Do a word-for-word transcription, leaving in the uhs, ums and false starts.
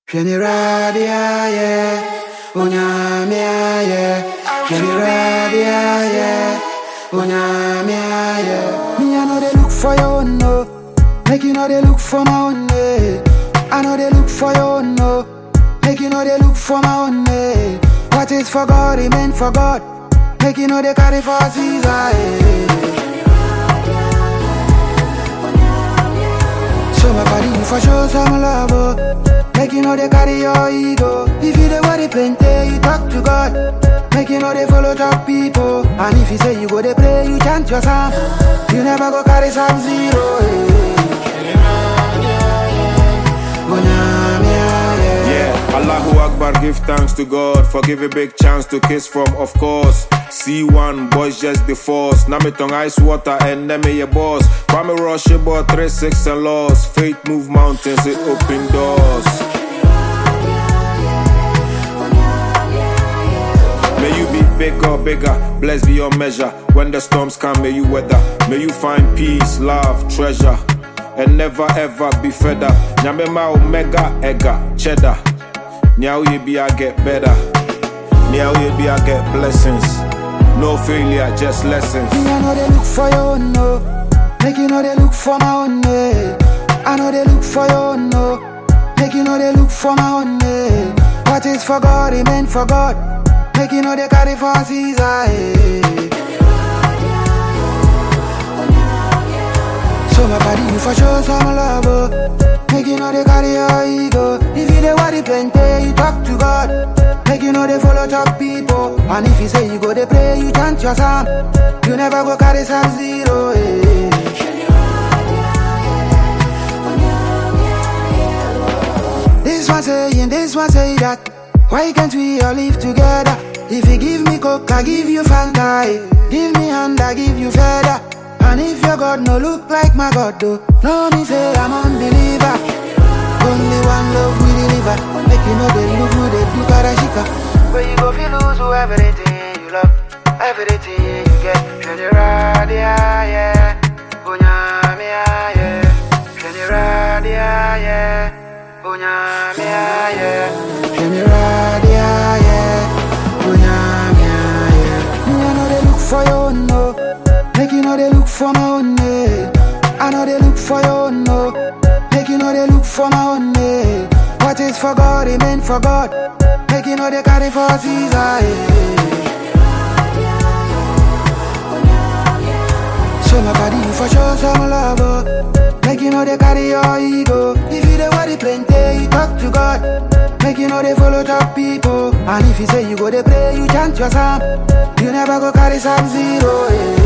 Radia, yeah, Unyamia, yeah, Radia, yeah, Unyamia, yeah. Me, I know they look for your no, make you know they look for my own, eh. I know they look for your no, make you know they look for my own, eh. What is for God, it meant for God, make you know they carry for Caesar, eh. So my body, you for sure some love, oh. Make you know they carry your ego. If you the worry plenty, you talk to God. Make you know they follow top people. And if you say you go they pray, you chant your psalm. You never go carry some zero. Yeah, Allahu Akbar, give thanks to God for give a big chance to kiss from, of course. C one, boys just the force. Now me tongue ice water and then me your boss. Kwame rush about three six and laws. Faith move mountains, it open doors. May you be bigger, bigger, blessed beyond measure. When the storms come, may you weather. May you find peace, love, treasure, and never ever be fed up. Nyame ma omega, ega, cheddar. Nyao ye be I get better. Nyao ye be I get blessings. No failure, just lessons. Me, I know they look for your no, make you know they look for my own, eh. I know they look for your no, make you know they look for my own, eh. What is for God, it meant for God, make you know they carry for Caesar, eh. So my body, you for sure some love, oh. Make you know they carry your ego. If you the worry plenty, you talk to God. Make you know they follow top people. And if you say you go they pray, you chant your psalm. You never go carry some zero, eh. This one saying, this one say that. Why can't we all live together? If you give me coke, I give you Fanta, eh. Give me hand, I give you feather. And if your God no look like my God though, no me say I'm unbeliever. Only one love we deliver. Make you know they look good, they do karashika. Where you go feel lose to everything you love, everything you get. Radia, yeah, Unyamia, yeah. Radia, yeah, Unyamia, yeah. Radia, yeah, Unyamia, yeah. Me, I know they look for you, no. Make you know they look for my own, eh. I know they look for your no, make you know they look for my own, eh. What is for God, it meant for God, make you know they carry for Caesar, eh. So my body, you for sure some love, oh. Make you know they carry your ego. If you the worry plenty, you talk to God. Make you know they follow top people. And if you say you go they pray, you chant your psalm. You never go carry some zero, eh.